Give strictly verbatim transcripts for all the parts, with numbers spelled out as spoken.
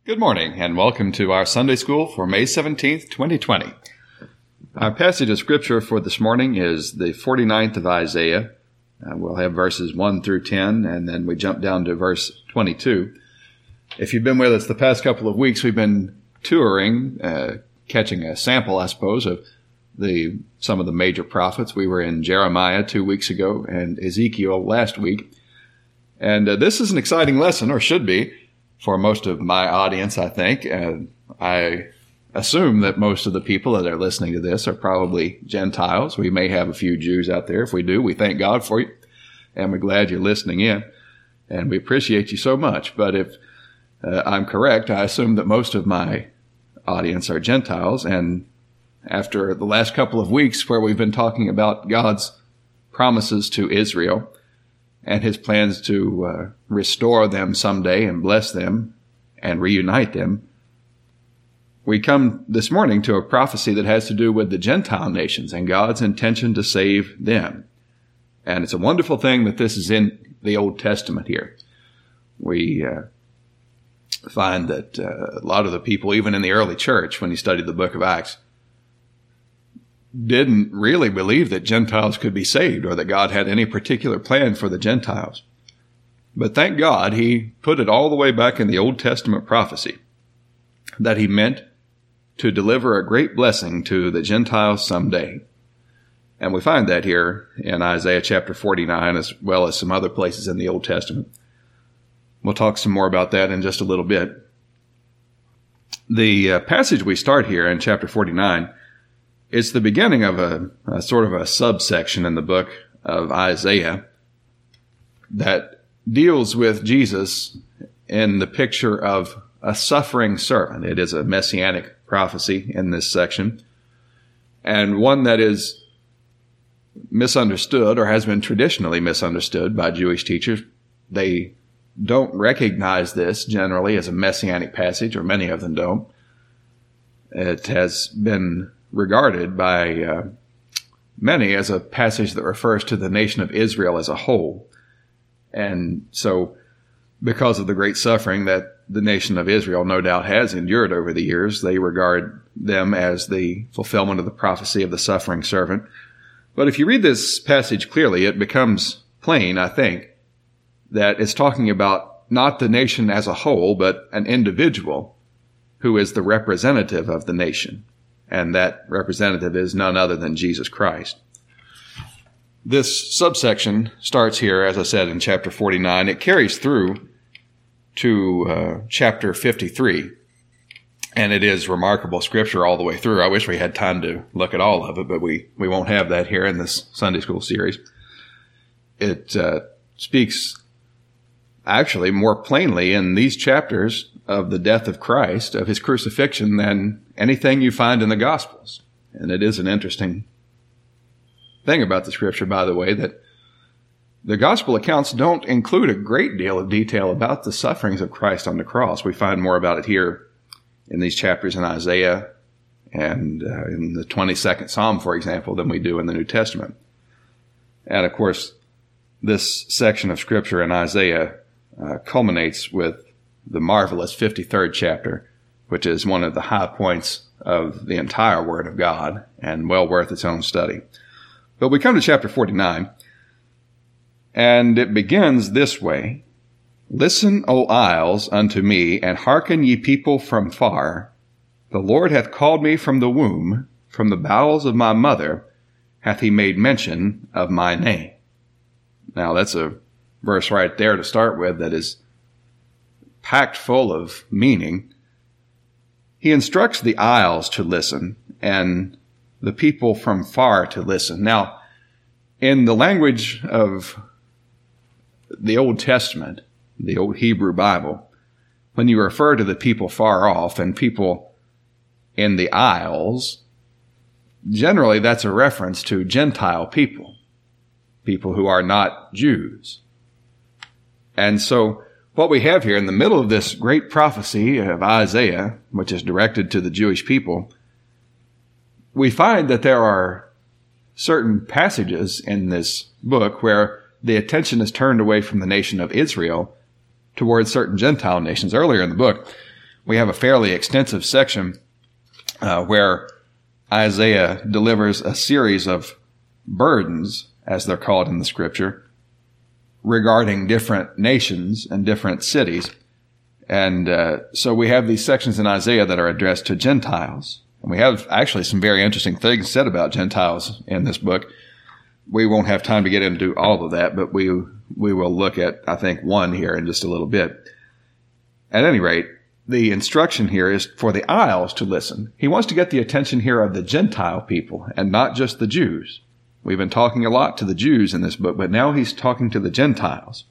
Good morning, and welcome to our Sunday School for May seventeenth, twenty twenty. Our passage of Scripture for this morning is the forty-ninth of Isaiah. Uh, we'll have verses one through ten, and then we jump down to verse twenty-two. If you've been with us the past couple of weeks, we've been touring, uh, catching a sample, I suppose, of the some of the major prophets. We were in Jeremiah two weeks ago and Ezekiel last week. And uh, this is an exciting lesson, or should be, for most of my audience, I think. And I assume that most of the people that are listening to this are probably Gentiles. We may have a few Jews out there. If we do, we thank God for you, and we're glad you're listening in, and we appreciate you so much. But if uh, I'm correct, I assume that most of my audience are Gentiles, and after the last couple of weeks where we've been talking about God's promises to Israel and his plans to uh, restore them someday and bless them and reunite them, we come this morning to a prophecy that has to do with the Gentile nations and God's intention to save them. And it's a wonderful thing that this is in the Old Testament here. We uh, find that uh, a lot of the people, even in the early church, when you study the book of Acts, didn't really believe that Gentiles could be saved or that God had any particular plan for the Gentiles. But thank God he put it all the way back in the Old Testament prophecy that he meant to deliver a great blessing to the Gentiles someday. And we find that here in Isaiah chapter forty-nine, as well as some other places in the Old Testament. We'll talk some more about that in just a little bit. The uh, passage we start here in chapter forty-nine, it's the beginning of a, a sort of a subsection in the book of Isaiah that deals with Jesus in the picture of a suffering servant. It is a messianic prophecy in this section, and one that is misunderstood or has been traditionally misunderstood by Jewish teachers. They don't recognize this generally as a messianic passage, or many of them don't. It has been regarded by uh, many as a passage that refers to the nation of Israel as a whole. And so, because of the great suffering that the nation of Israel no doubt has endured over the years, they regard them as the fulfillment of the prophecy of the suffering servant. But if you read this passage clearly, it becomes plain, I think, that it's talking about not the nation as a whole, but an individual who is the representative of the nation. And that representative is none other than Jesus Christ. This subsection starts here, as I said, in chapter forty-nine. It carries through to uh, chapter fifty-three, and it is remarkable scripture all the way through. I wish we had time to look at all of it, but we, we won't have that here in this Sunday School series. It uh, speaks actually more plainly in these chapters of the death of Christ, of his crucifixion, than anything you find in the Gospels. And it is an interesting thing about the Scripture, by the way, that the Gospel accounts don't include a great deal of detail about the sufferings of Christ on the cross. We find more about it here in these chapters in Isaiah and uh, in the twenty-second Psalm, for example, than we do in the New Testament. And, of course, this section of Scripture in Isaiah uh, culminates with the marvelous fifty-third chapter, which is one of the high points of the entire Word of God and well worth its own study. But we come to chapter forty-nine, and it begins this way: "Listen, O isles, unto me, and hearken, ye people from far. The Lord hath called me from the womb, from the bowels of my mother hath he made mention of my name." Now that's a verse right there to start with that is packed full of meaning. He instructs the isles to listen and the people from far to listen. Now, in the language of the Old Testament, the old Hebrew Bible, when you refer to the people far off and people in the isles, generally that's a reference to Gentile people, people who are not Jews. And so what we have here in the middle of this great prophecy of Isaiah, which is directed to the Jewish people, we find that there are certain passages in this book where the attention is turned away from the nation of Israel towards certain Gentile nations. Earlier in the book, we have a fairly extensive section uh, where Isaiah delivers a series of burdens, as they're called in the scripture, regarding different nations and different cities. And uh, so we have these sections in Isaiah that are addressed to Gentiles. And we have actually some very interesting things said about Gentiles in this book. We won't have time to get into all of that, but we we will look at, I think, one here in just a little bit. At any rate, the instruction here is for the Isles to listen. He wants to get the attention here of the Gentile people and not just the Jews. We've been talking a lot to the Jews in this book, but now he's talking to the Gentiles.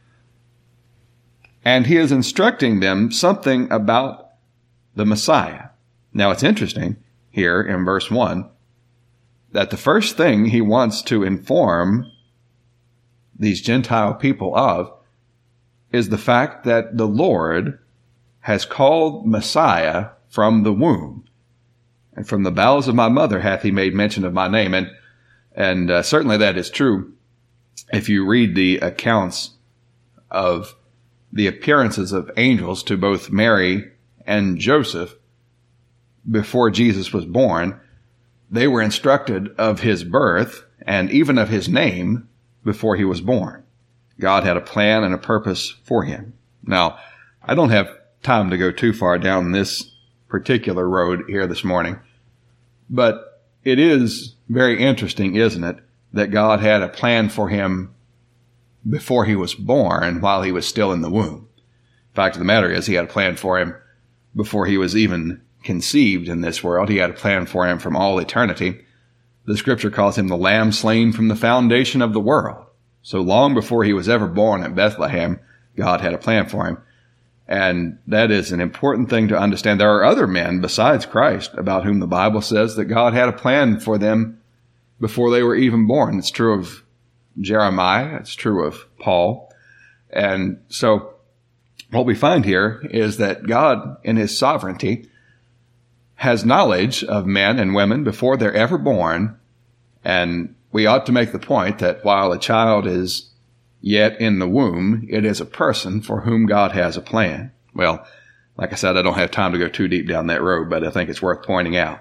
And he is instructing them something about the Messiah. Now, it's interesting here in verse one that the first thing he wants to inform these Gentile people of is the fact that the Lord has called Messiah from the womb. And from the bowels of my mother hath he made mention of my name. And, and uh, certainly that is true. If you read the accounts of the appearances of angels to both Mary and Joseph before Jesus was born, they were instructed of his birth and even of his name before he was born. God had a plan and a purpose for him. Now, I don't have time to go too far down this particular road here this morning, but it is very interesting, isn't it, that God had a plan for him before he was born while he was still in the womb. Fact of the matter is, he had a plan for him before he was even conceived in this world. He had a plan for him from all eternity. The scripture calls him the lamb slain from the foundation of the world. So long before he was ever born at Bethlehem, God had a plan for him. And that is an important thing to understand. There are other men besides Christ about whom the Bible says that God had a plan for them before they were even born. It's true of Jeremiah. It's true of Paul. And so what we find here is that God, in his sovereignty, has knowledge of men and women before they're ever born. And we ought to make the point that while a child is yet in the womb, it is a person for whom God has a plan. Well, like I said, I don't have time to go too deep down that road, but I think it's worth pointing out.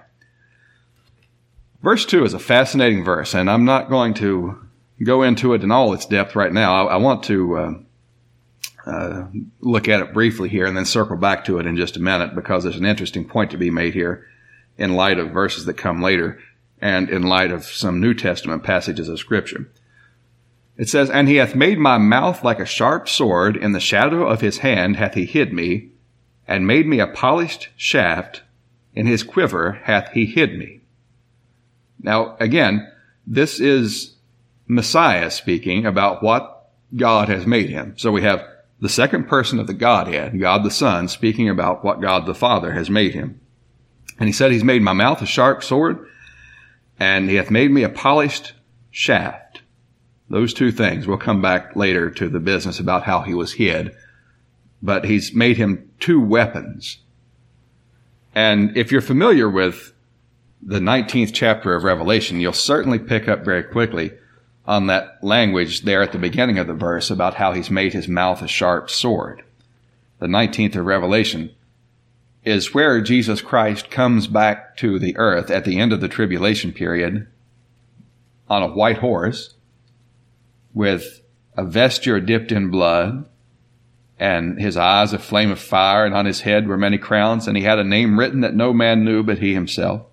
Verse two is a fascinating verse, and I'm not going to go into it in all its depth right now. I, I want to uh, uh, look at it briefly here and then circle back to it in just a minute, because there's an interesting point to be made here in light of verses that come later and in light of some New Testament passages of Scripture. It says, "And he hath made my mouth like a sharp sword, in the shadow of his hand hath he hid me, and made me a polished shaft, in his quiver hath he hid me." Now, again, this is Messiah speaking about what God has made him. So we have the second person of the Godhead, God the Son, speaking about what God the Father has made him. And he said, he's made my mouth a sharp sword, and he hath made me a polished shaft. Those two things. We'll come back later to the business about how he was hid. But he's made him two weapons. And if you're familiar with the nineteenth chapter of Revelation, you'll certainly pick up very quickly on that language there at the beginning of the verse about how he's made his mouth a sharp sword. The nineteenth of Revelation is where Jesus Christ comes back to the earth at the end of the tribulation period on a white horse with a vesture dipped in blood, and his eyes a flame of fire, and on his head were many crowns, and he had a name written that no man knew but he himself.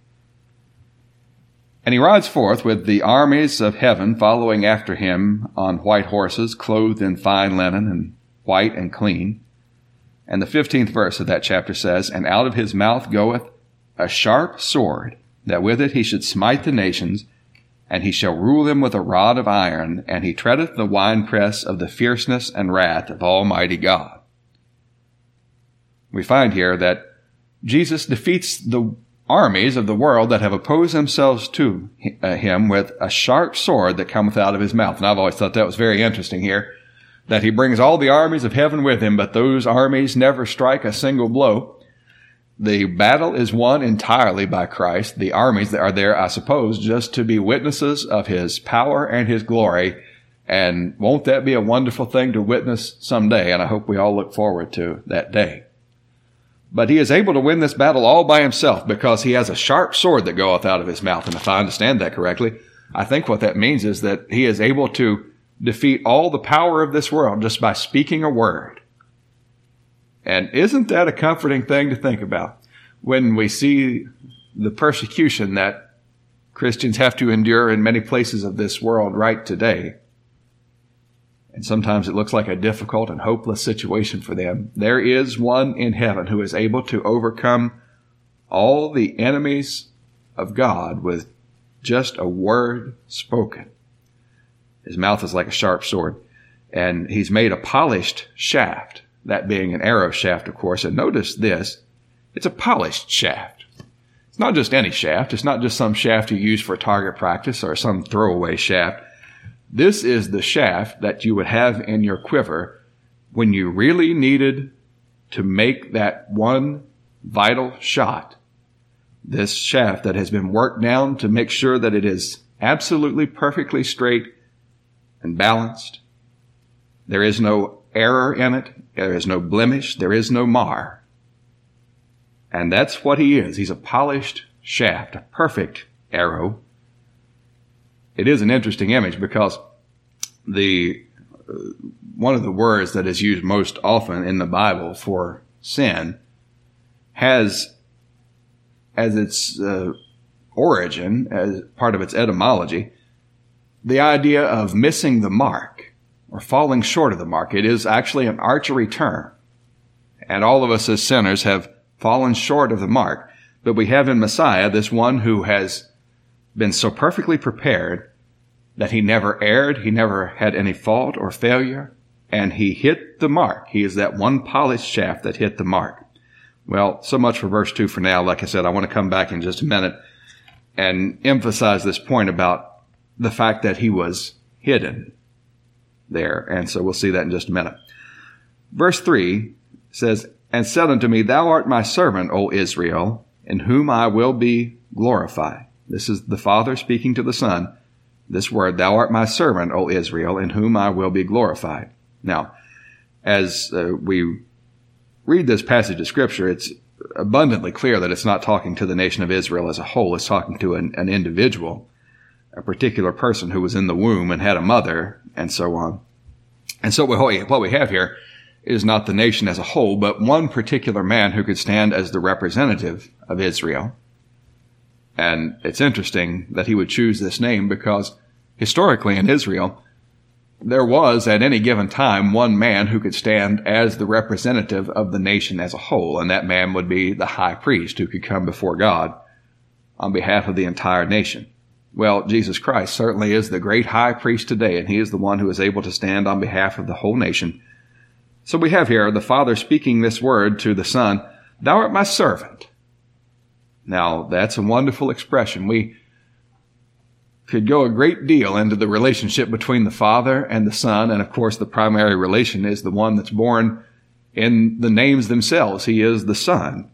And he rides forth with the armies of heaven following after him on white horses, clothed in fine linen and white and clean. And the fifteenth verse of that chapter says, "And out of his mouth goeth a sharp sword, that with it he should smite the nations, and he shall rule them with a rod of iron, and he treadeth the winepress of the fierceness and wrath of Almighty God." We find here that Jesus defeats the armies of the world that have opposed themselves to him with a sharp sword that cometh out of his mouth. And I've always thought that was very interesting here, that he brings all the armies of heaven with him, but those armies never strike a single blow. The battle is won entirely by Christ. The armies that are there, I suppose, just to be witnesses of his power and his glory. And won't that be a wonderful thing to witness someday? And I hope we all look forward to that day. But he is able to win this battle all by himself because he has a sharp sword that goeth out of his mouth. And if I understand that correctly, I think what that means is that he is able to defeat all the power of this world just by speaking a word. And isn't that a comforting thing to think about when we see the persecution that Christians have to endure in many places of this world right today? And sometimes it looks like a difficult and hopeless situation for them. There is one in heaven who is able to overcome all the enemies of God with just a word spoken. His mouth is like a sharp sword, and he's made a polished shaft, that being an arrow shaft, of course. And notice this, it's a polished shaft. It's not just any shaft. It's not just some shaft you use for target practice or some throwaway shaft. This is the shaft that you would have in your quiver when you really needed to make that one vital shot. This shaft that has been worked down to make sure that it is absolutely perfectly straight and balanced. There is no error in it. There is no blemish. There is no mar. And that's what he is. He's a polished shaft, a perfect arrow. It is an interesting image because the uh, one of the words that is used most often in the Bible for sin has as its uh, origin, as part of its etymology, the idea of missing the mark or falling short of the mark. It is actually an archery term. And all of us as sinners have fallen short of the mark. But we have in Messiah this one who has been so perfectly prepared that he never erred, he never had any fault or failure, and he hit the mark. He is that one polished shaft that hit the mark. Well, so much for verse two for now. Like I said, I want to come back in just a minute and emphasize this point about the fact that he was hidden there. And so we'll see that in just a minute. Verse three says, "And said unto me, Thou art my servant, O Israel, in whom I will be glorified." This is the Father speaking to the Son. This word, "Thou art my servant, O Israel, in whom I will be glorified." Now, as uh, we read this passage of Scripture, it's abundantly clear that it's not talking to the nation of Israel as a whole. It's talking to an, an individual, a particular person who was in the womb and had a mother, and so on. And so what we have here is not the nation as a whole, but one particular man who could stand as the representative of Israel. And it's interesting that he would choose this name because historically in Israel, there was at any given time one man who could stand as the representative of the nation as a whole, and that man would be the high priest who could come before God on behalf of the entire nation. Well, Jesus Christ certainly is the great high priest today, and he is the one who is able to stand on behalf of the whole nation. So we have here the Father speaking this word to the Son, "Thou art my servant." Now, that's a wonderful expression. We could go a great deal into the relationship between the Father and the Son, and of course the primary relation is the one that's born in the names themselves. He is the Son.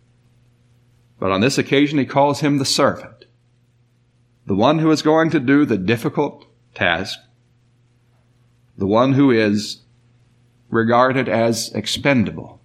But on this occasion he calls him the servant, the one who is going to do the difficult task, the one who is regarded as expendable.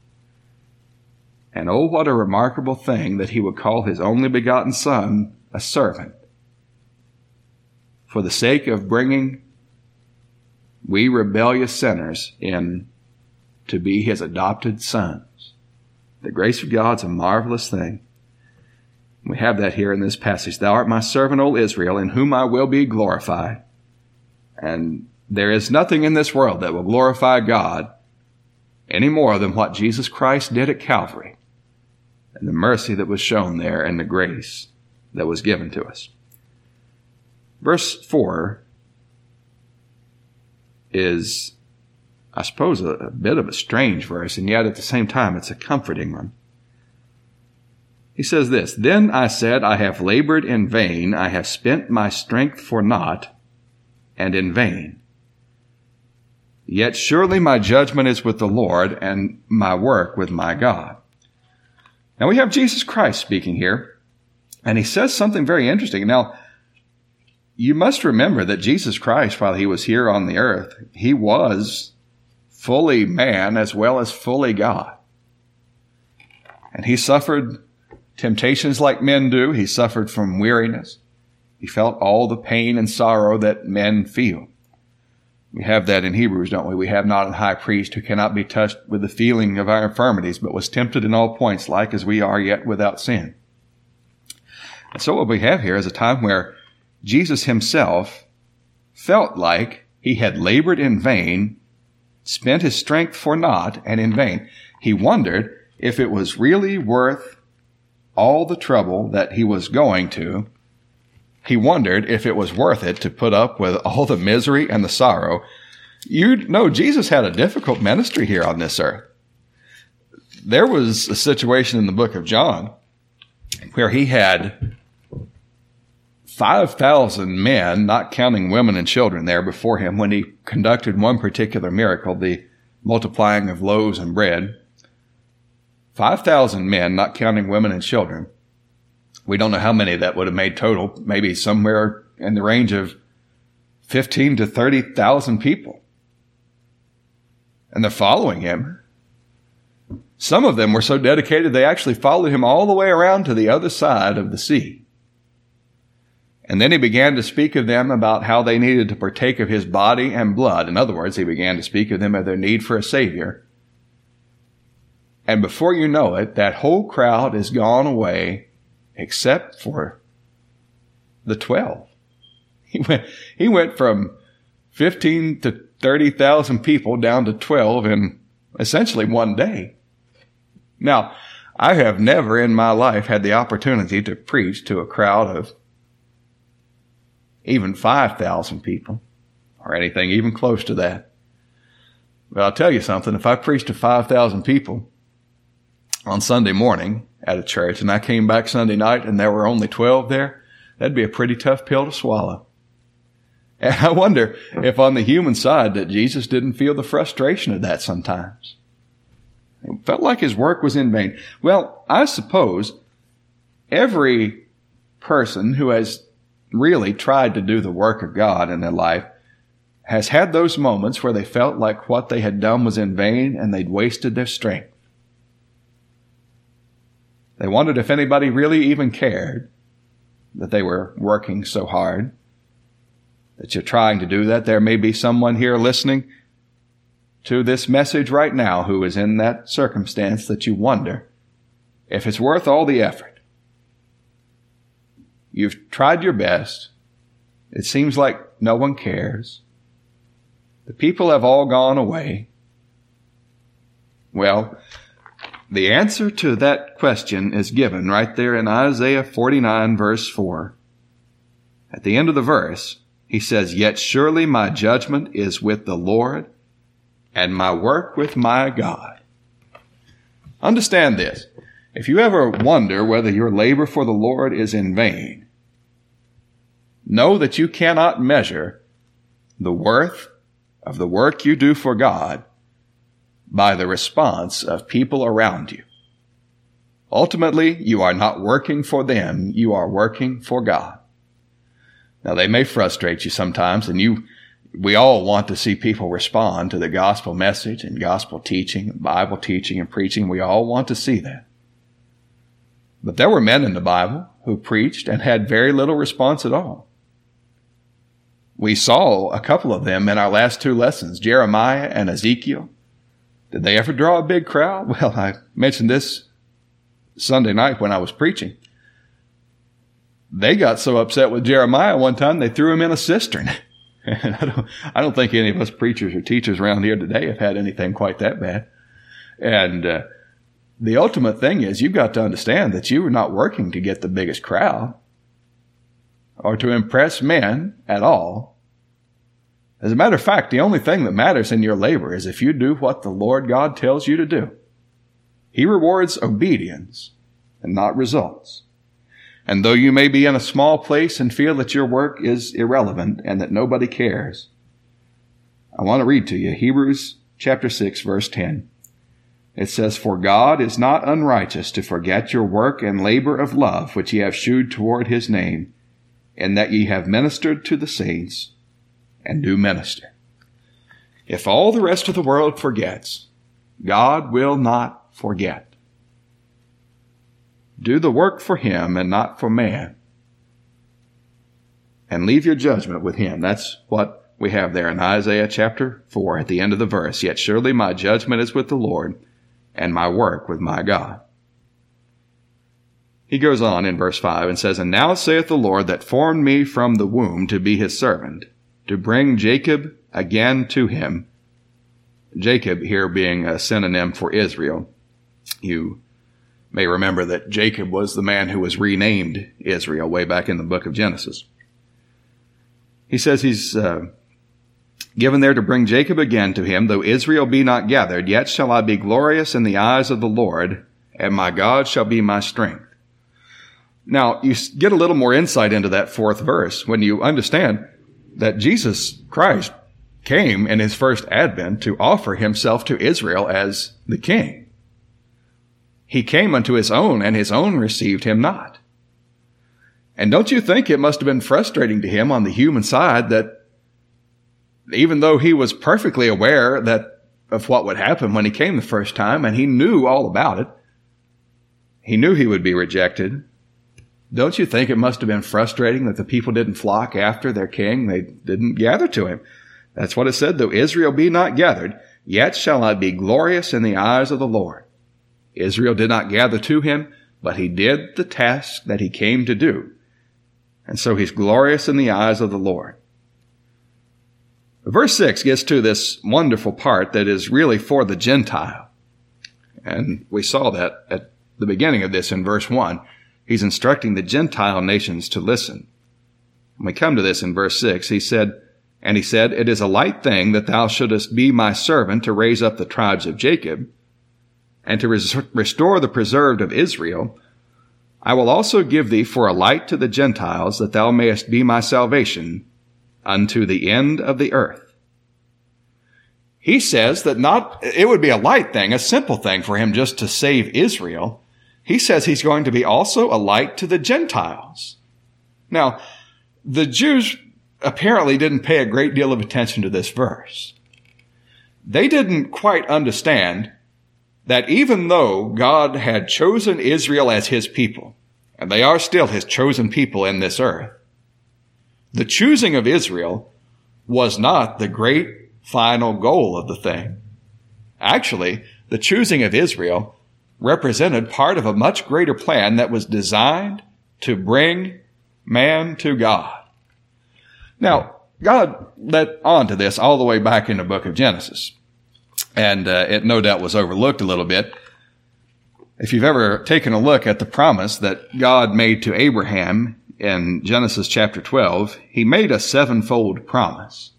And oh, what a remarkable thing that he would call his only begotten Son a servant for the sake of bringing we rebellious sinners in to be his adopted sons. The grace of God's a marvelous thing. We have that here in this passage. "Thou art my servant, O Israel, in whom I will be glorified." And there is nothing in this world that will glorify God any more than what Jesus Christ did at Calvary, and the mercy that was shown there and the grace that was given to us. Verse four is, I suppose, a, a bit of a strange verse, and yet at the same time it's a comforting one. He says this, "Then I said, I have labored in vain, I have spent my strength for naught, and in vain. Yet surely my judgment is with the Lord, and my work with my God." Now we have Jesus Christ speaking here, and he says something very interesting. Now, you must remember that Jesus Christ, while he was here on the earth, he was fully man as well as fully God. And he suffered temptations like men do. He suffered from weariness. He felt all the pain and sorrow that men feel. We have that in Hebrews, don't we? We have not a high priest who cannot be touched with the feeling of our infirmities, but was tempted in all points like as we are, yet without sin. And so what we have here is a time where Jesus himself felt like he had labored in vain, spent his strength for naught and in vain. He wondered if it was really worth all the trouble that he was going to. He wondered if it was worth it to put up with all the misery and the sorrow. You know, Jesus had a difficult ministry here on this earth. There was a situation in the book of John where he had five thousand men, not counting women and children, there before him when he conducted one particular miracle, the multiplying of loaves and bread. five thousand men, not counting women and children. We don't know how many that would have made total, maybe somewhere in the range of fifteen to thirty thousand people. And they're following him. Some of them were so dedicated they actually followed him all the way around to the other side of the sea. And then he began to speak of them about how they needed to partake of his body and blood. In other words, he began to speak of them of their need for a Savior. And before you know it, that whole crowd is gone away except for the twelve. He went, he went from fifteen to thirty thousand people down to twelve in essentially one day. Now, I have never in my life had the opportunity to preach to a crowd of even five thousand people or anything even close to that. But I'll tell you something, if I preached to five thousand people on Sunday morning at a church and I came back Sunday night and there were only twelve there, that'd be a pretty tough pill to swallow. And I wonder if on the human side that Jesus didn't feel the frustration of that sometimes. It felt like his work was in vain. Well, I suppose every person who has really tried to do the work of God in their life has had those moments where they felt like what they had done was in vain and they'd wasted their strength. They wondered if anybody really even cared that they were working so hard, that you're trying to do that. There may be someone here listening to this message right now who is in that circumstance that you wonder if it's worth all the effort. You've tried your best. It seems like no one cares. The people have all gone away. Well, the answer to that question is given right there in Isaiah forty-nine, verse four. At the end of the verse, he says, "Yet surely my judgment is with the Lord, and my work with my God." Understand this. If you ever wonder whether your labor for the Lord is in vain, know that you cannot measure the worth of the work you do for God by the response of people around you. Ultimately, you are not working for them, you are working for God. Now, they may frustrate you sometimes, and you, we all want to see people respond to the gospel message and gospel teaching, Bible teaching and preaching. We all want to see that. But there were men in the Bible who preached and had very little response at all. We saw a couple of them in our last two lessons, Jeremiah and Ezekiel. Did they ever draw a big crowd? Well, I mentioned this Sunday night when I was preaching. They got so upset with Jeremiah one time, they threw him in a cistern. And I don't, I don't think any of us preachers or teachers around here today have had anything quite that bad. And uh, the ultimate thing is you've got to understand that you are not working to get the biggest crowd or to impress men at all. As a matter of fact, the only thing that matters in your labor is if you do what the Lord God tells you to do. He rewards obedience and not results. And though you may be in a small place and feel that your work is irrelevant and that nobody cares, I want to read to you Hebrews chapter six, verse ten. It says, "For God is not unrighteous to forget your work and labor of love which ye have shewed toward his name, and that ye have ministered to the saints and do minister." If all the rest of the world forgets, God will not forget. Do the work for him and not for man. And leave your judgment with him. That's what we have there in Isaiah chapter four at the end of the verse. Yet surely my judgment is with the Lord, and my work with my God. He goes on in verse five and says, And now saith the Lord that formed me from the womb to be his servant, to bring Jacob again to him. Jacob here being a synonym for Israel. You may remember that Jacob was the man who was renamed Israel way back in the book of Genesis. He says he's uh, given there to bring Jacob again to him, though Israel be not gathered, yet shall I be glorious in the eyes of the Lord, and my God shall be my strength. Now, you get a little more insight into that fourth verse when you understand that Jesus Christ came in his first advent to offer himself to Israel as the king. He came unto his own, and his own received him not. And don't you think it must have been frustrating to him on the human side that even though he was perfectly aware that of what would happen when he came the first time, and he knew all about it, he knew he would be rejected. Don't you think it must have been frustrating that the people didn't flock after their king? They didn't gather to him. That's what it said, though Israel be not gathered, yet shall I be glorious in the eyes of the Lord. Israel did not gather to him, but he did the task that he came to do. And so he's glorious in the eyes of the Lord. Verse six gets to this wonderful part that is really for the Gentile. And we saw that at the beginning of this in verse one. He's instructing the Gentile nations to listen. When we come to this in verse six, he said, And he said, It is a light thing that thou shouldest be my servant to raise up the tribes of Jacob, and to res- restore the preserved of Israel. I will also give thee for a light to the Gentiles, that thou mayest be my salvation unto the end of the earth. He says that not, it would be a light thing, a simple thing for him just to save Israel. He says he's going to be also a light to the Gentiles. Now, the Jews apparently didn't pay a great deal of attention to this verse. They didn't quite understand that even though God had chosen Israel as his people, and they are still his chosen people in this earth, the choosing of Israel was not the great final goal of the thing. Actually, the choosing of Israel represented part of a much greater plan that was designed to bring man to God. Now, God led on to this all the way back in the book of Genesis. And uh, it no doubt was overlooked a little bit. If you've ever taken a look at the promise that God made to Abraham in Genesis chapter twelve, he made a sevenfold promise.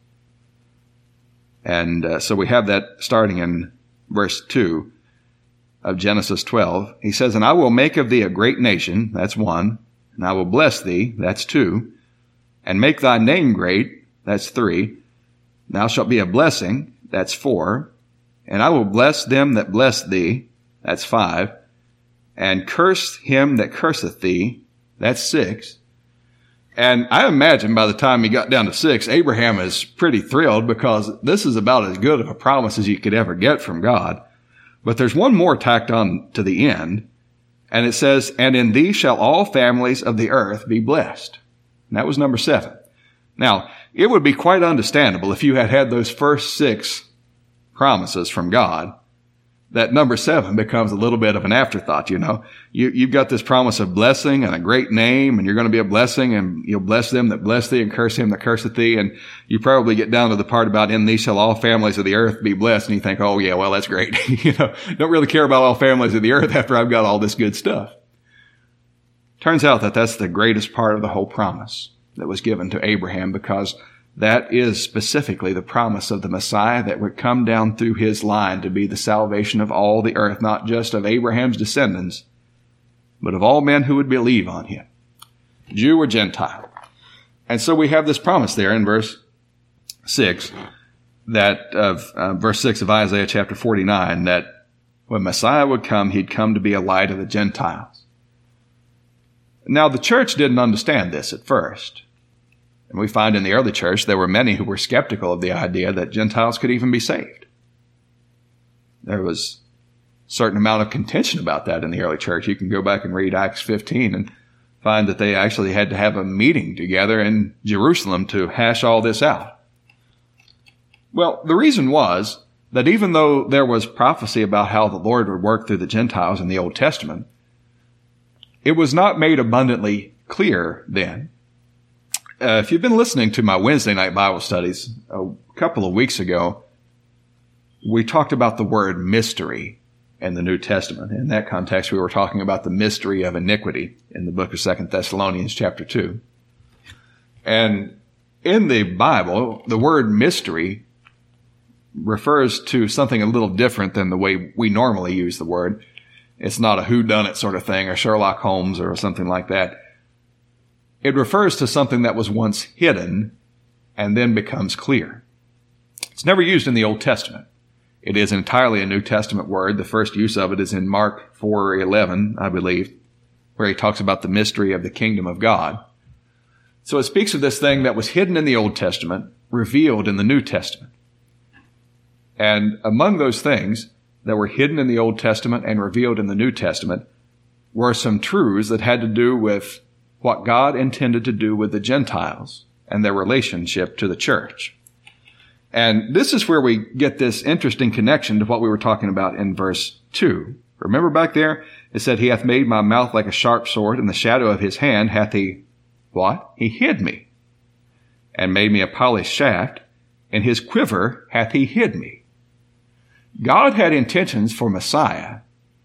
And uh, so we have that starting in verse two of Genesis twelve. He says, And I will make of thee a great nation, that's one. And I will bless thee, that's two. And make thy name great, that's three. Thou shalt be a blessing, that's four. And I will bless them that bless thee, that's five. And curse him that curseth thee, that's six. And I imagine by the time he got down to six, Abraham is pretty thrilled because this is about as good of a promise as you could ever get from God. But there's one more tacked on to the end, and it says, And in thee shall all families of the earth be blessed. And that was number seven. Now, it would be quite understandable if you had had those first six promises from God, that number seven becomes a little bit of an afterthought, you know. You, you've got this promise of blessing and a great name, and you're going to be a blessing, and you'll bless them that bless thee and curse him that curseth thee. And you probably get down to the part about in thee shall all families of the earth be blessed, and you think, oh yeah, well, that's great. you know, don't really care about all families of the earth after I've got all this good stuff. Turns out that that's the greatest part of the whole promise that was given to Abraham, because that is specifically the promise of the Messiah that would come down through his line to be the salvation of all the earth, not just of Abraham's descendants, but of all men who would believe on him, Jew or Gentile. And so we have this promise there in verse six, that of uh, verse six of Isaiah chapter forty-nine, that when Messiah would come, he'd come to be a light of the Gentiles. Now, the church didn't understand this at first. And we find in the early church there were many who were skeptical of the idea that Gentiles could even be saved. There was certain amount of contention about that in the early church. You can go back and read Acts fifteen and find that they actually had to have a meeting together in Jerusalem to hash all this out. Well, the reason was that even though there was prophecy about how the Lord would work through the Gentiles in the Old Testament, it was not made abundantly clear then. Uh, if you've been listening to my Wednesday night Bible studies a couple of weeks ago, we talked about the word mystery in the New Testament. In that context, we were talking about the mystery of iniquity in the book of Second Thessalonians chapter two. And in the Bible, the word mystery refers to something a little different than the way we normally use the word. It's not a whodunit sort of thing or Sherlock Holmes or something like that. It refers to something that was once hidden and then becomes clear. It's never used in the Old Testament. It is entirely a New Testament word. The first use of it is in Mark four eleven, I believe, where he talks about the mystery of the kingdom of God. So it speaks of this thing that was hidden in the Old Testament, revealed in the New Testament. And among those things that were hidden in the Old Testament and revealed in the New Testament were some truths that had to do with what God intended to do with the Gentiles and their relationship to the church. And this is where we get this interesting connection to what we were talking about in verse two. Remember back there, it said, He hath made my mouth like a sharp sword, in the shadow of His hand hath He, what? He hid me, and made me a polished shaft, in His quiver hath He hid me. God had intentions for Messiah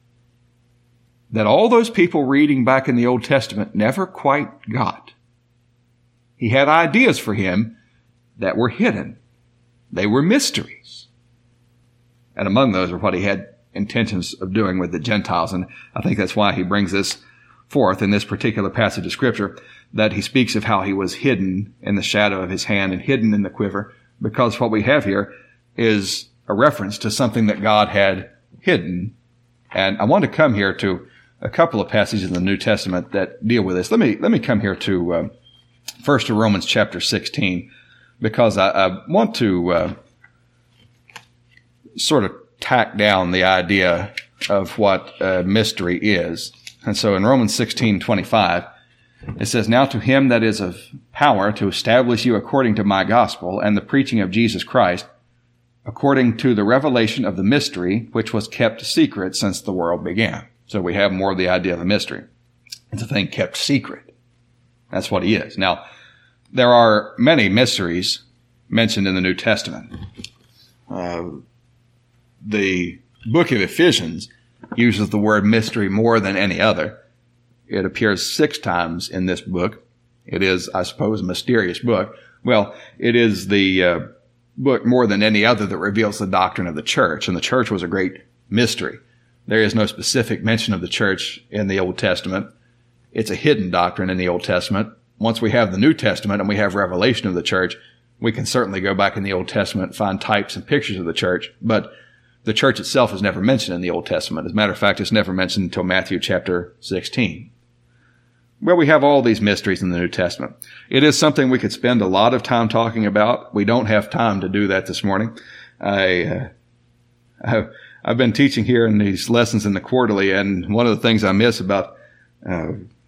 that all those people reading back in the Old Testament never quite got. He had ideas for Him that were hidden. They were mysteries. And among those are what He had intentions of doing with the Gentiles. And I think that's why He brings this forth in this particular passage of Scripture, that He speaks of how He was hidden in the shadow of His hand and hidden in the quiver, because what we have here is a reference to something that God had hidden. And I want to come here to a couple of passages in the New Testament that deal with this. Let me, let me come here to, uh, first to Romans chapter sixteen, because I, I want to, uh, sort of tack down the idea of what uh, mystery is. And so in Romans sixteen twenty-five, it says, Now to Him that is of power to establish you according to my gospel and the preaching of Jesus Christ, according to the revelation of the mystery, which was kept secret since the world began. So we have more of the idea of a mystery. It's a thing kept secret. That's what He is. Now, there are many mysteries mentioned in the New Testament. Uh, the book of Ephesians uses the word mystery more than any other. It appears six times in this book. It is, I suppose, a mysterious book. Well, it is the uh, book more than any other that reveals the doctrine of the church, and the church was a great mystery. There is no specific mention of the church in the Old Testament. It's a hidden doctrine in the Old Testament. Once we have the New Testament and we have revelation of the church, we can certainly go back in the Old Testament and find types and pictures of the church, but the church itself is never mentioned in the Old Testament. As a matter of fact, it's never mentioned until Matthew chapter sixteen. Well, we have all these mysteries in the New Testament. It is something we could spend a lot of time talking about. We don't have time to do that this morning. I, uh, I've, I've been teaching here in these lessons in the quarterly, and one of the things I miss about uh,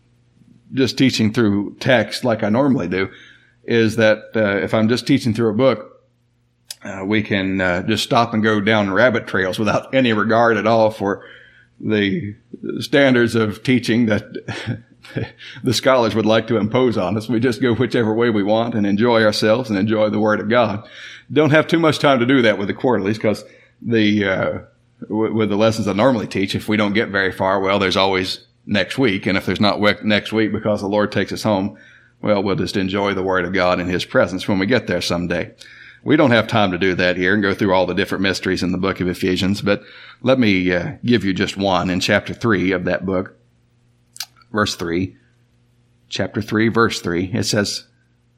just teaching through text like I normally do is that uh, if I'm just teaching through a book, uh, we can uh, just stop and go down rabbit trails without any regard at all for the standards of teaching that the scholars would like to impose on us. We just go whichever way we want and enjoy ourselves and enjoy the Word of God. Don't have too much time to do that with the quarterlies, because the uh, w- with the lessons I normally teach, if we don't get very far, well, there's always next week. And if there's not we- next week because the Lord takes us home, well, we'll just enjoy the Word of God in His presence when we get there someday. We don't have time to do that here and go through all the different mysteries in the book of Ephesians, but let me uh, give you just one in chapter three of that book. Verse three, chapter three, verse three, it says,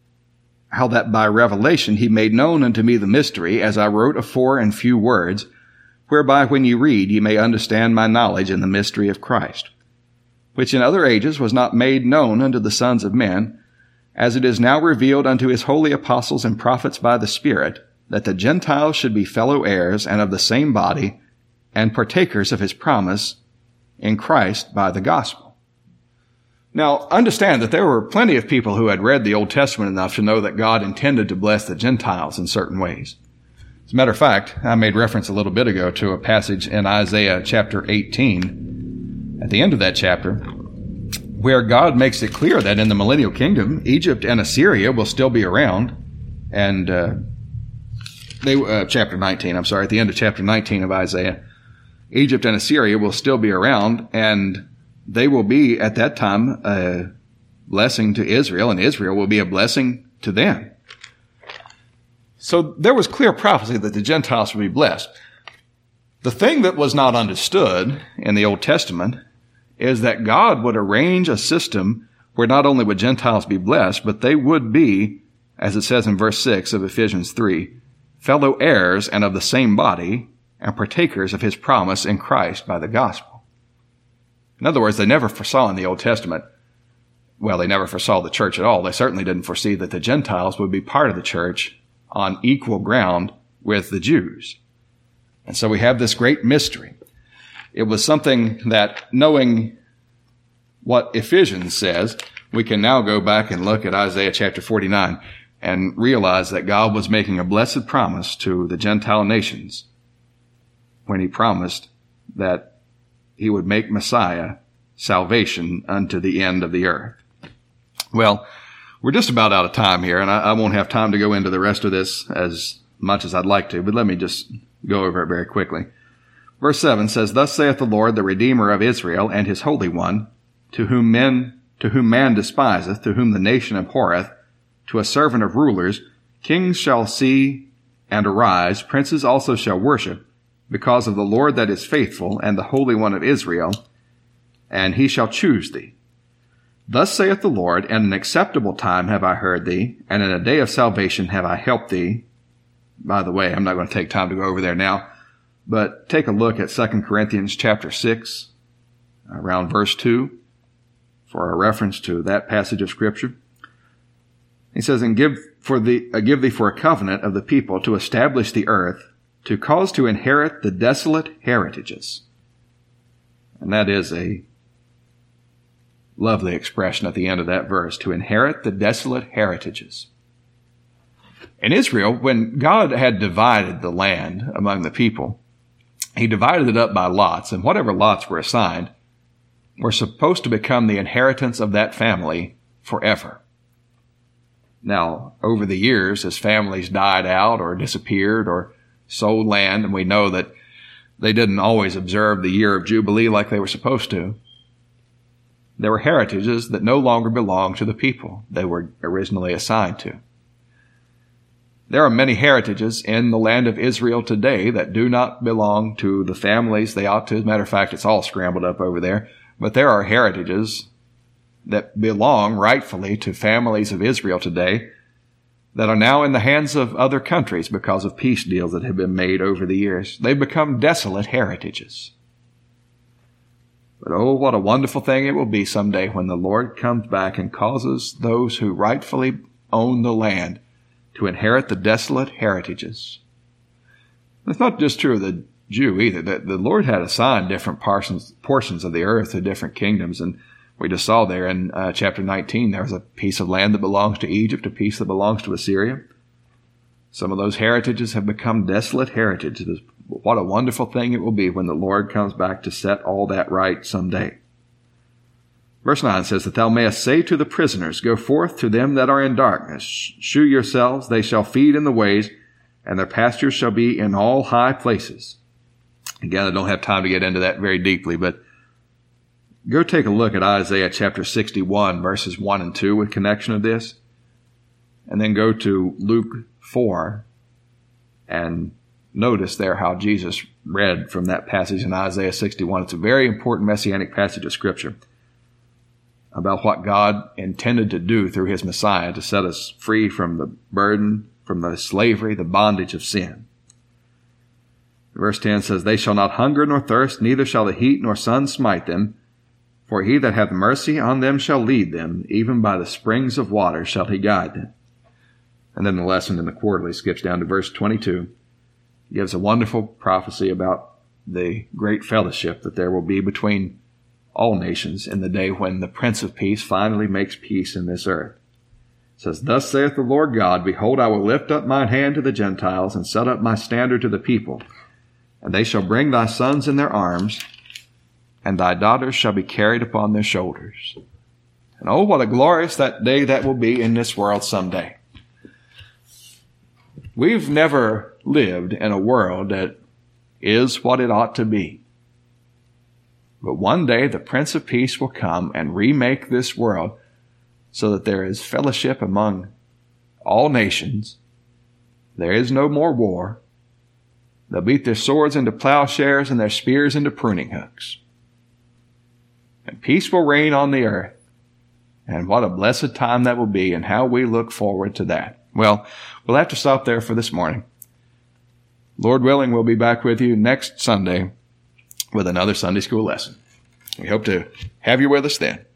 How that by revelation He made known unto me the mystery, as I wrote afore in few words, whereby when ye read ye may understand my knowledge in the mystery of Christ, which in other ages was not made known unto the sons of men, as it is now revealed unto His holy apostles and prophets by the Spirit, that the Gentiles should be fellow heirs and of the same body, and partakers of his promise in Christ by the gospel. Now, understand that there were plenty of people who had read the Old Testament enough to know that God intended to bless the Gentiles in certain ways. As a matter of fact, I made reference a little bit ago to a passage in Isaiah chapter eighteen, at the end of that chapter, where God makes it clear that in the millennial kingdom, Egypt and Assyria will still be around, and uh, they uh, chapter nineteen, I'm sorry, at the end of chapter nineteen of Isaiah, Egypt and Assyria will still be around, and they will be at that time a blessing to Israel, and Israel will be a blessing to them. So there was clear prophecy that the Gentiles would be blessed. The thing that was not understood in the Old Testament is that God would arrange a system where not only would Gentiles be blessed, but they would be, as it says in verse six of Ephesians three, fellow heirs and of the same body, and partakers of his promise in Christ by the gospel. In other words, they never foresaw in the Old Testament, well, they never foresaw the church at all. They certainly didn't foresee that the Gentiles would be part of the church on equal ground with the Jews. And so we have this great mystery. It was something that, knowing what Ephesians says, we can now go back and look at Isaiah chapter forty-nine and realize that God was making a blessed promise to the Gentile nations when he promised that he would make Messiah salvation unto the end of the earth. Well, we're just about out of time here, and I, I won't have time to go into the rest of this as much as I'd like to, but let me just go over it very quickly. Verse seven says, Thus saith the Lord, the Redeemer of Israel, and his Holy One, to whom men, to whom man despiseth, to whom the nation abhorreth, to a servant of rulers, kings shall see and arise, princes also shall worship, because of the Lord that is faithful, and the Holy One of Israel, and he shall choose thee. Thus saith the Lord, in an acceptable time have I heard thee, and in a day of salvation have I helped thee. By the way, I'm not going to take time to go over there now, but take a look at Second Corinthians chapter six, around verse two, for a reference to that passage of Scripture. He says, And give for the uh, give thee for a covenant of the people to establish the earth, to cause to inherit the desolate heritages. And that is a lovely expression at the end of that verse, to inherit the desolate heritages. In Israel, when God had divided the land among the people, he divided it up by lots, and whatever lots were assigned were supposed to become the inheritance of that family forever. Now, over the years, as families died out or disappeared or sold land, and we know that they didn't always observe the year of Jubilee like they were supposed to, there were heritages that no longer belonged to the people they were originally assigned to. There are many heritages in the land of Israel today that do not belong to the families they ought to. As a matter of fact, it's all scrambled up over there. But there are heritages that belong rightfully to families of Israel today that are now in the hands of other countries because of peace deals that have been made over the years. They've become desolate heritages. But oh, what a wonderful thing it will be someday when the Lord comes back and causes those who rightfully own the land to inherit the desolate heritages. It's not just true of the Jew either. The, the Lord had assigned different portions, portions of the earth to different kingdoms, and we just saw there in uh, chapter nineteen, there was a piece of land that belongs to Egypt, a piece that belongs to Assyria. Some of those heritages have become desolate heritages. What a wonderful thing it will be when the Lord comes back to set all that right someday. Verse nine says, That thou mayest say to the prisoners, Go forth to them that are in darkness. Shew yourselves, they shall feed in the ways, and their pastures shall be in all high places. Again, I don't have time to get into that very deeply, but go take a look at Isaiah chapter sixty-one, verses one and two with connection of this. And then go to Luke four and notice there how Jesus read from that passage in Isaiah sixty-one. It's a very important messianic passage of Scripture about what God intended to do through his Messiah to set us free from the burden, from the slavery, the bondage of sin. Verse ten says, They shall not hunger nor thirst, neither shall the heat nor sun smite them. For he that hath mercy on them shall lead them, even by the springs of water shall he guide them. And then the lesson in the quarterly skips down to verse twenty-two. It gives a wonderful prophecy about the great fellowship that there will be between all nations in the day when the Prince of Peace finally makes peace in this earth. It says, Thus saith the Lord God, Behold, I will lift up mine hand to the Gentiles, and set up my standard to the people. And they shall bring thy sons in their arms, and thy daughters shall be carried upon their shoulders. And oh, what a glorious that day that will be in this world someday. We've never lived in a world that is what it ought to be. But one day the Prince of Peace will come and remake this world so that there is fellowship among all nations. There is no more war. They'll beat their swords into plowshares and their spears into pruning hooks. And peace will reign on the earth. And what a blessed time that will be, and how we look forward to that. Well, we'll have to stop there for this morning. Lord willing, we'll be back with you next Sunday with another Sunday school lesson. We hope to have you with us then.